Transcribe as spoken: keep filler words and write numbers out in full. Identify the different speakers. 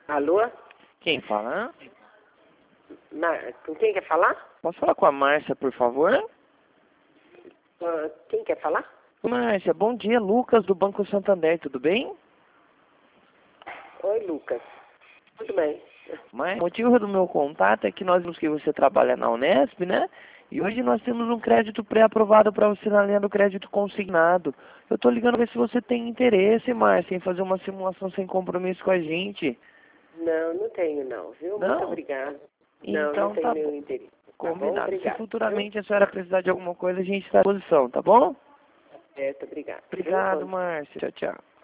Speaker 1: Alô?
Speaker 2: Quem fala?
Speaker 1: Ma- Com quem quer falar?
Speaker 2: Posso falar com a Márcia, por favor?
Speaker 1: Ah, quem quer falar?
Speaker 2: Márcia, bom dia. Lucas, do Banco Santander, tudo bem?
Speaker 1: Oi, Lucas. Tudo bem.
Speaker 2: Mas o motivo do meu contato é que nós vimos que você trabalha na Unesp, né? E hoje nós temos um crédito pré-aprovado para você na linha do crédito consignado. Eu estou ligando para ver se você tem interesse, Márcia, em fazer uma simulação sem compromisso com a gente.
Speaker 1: Não, não tenho não, viu?
Speaker 2: Não?
Speaker 1: Muito obrigada. Não,
Speaker 2: Então
Speaker 1: não tenho
Speaker 2: tá
Speaker 1: nenhum
Speaker 2: bom.
Speaker 1: interesse. Tá bom?
Speaker 2: Combinado. Se
Speaker 1: Obrigado.
Speaker 2: futuramente a senhora precisar de alguma coisa, a gente está à disposição, tá bom?
Speaker 1: Certo, obrigado.
Speaker 2: Obrigado,
Speaker 1: Viu?
Speaker 2: Márcia. Tchau, tchau.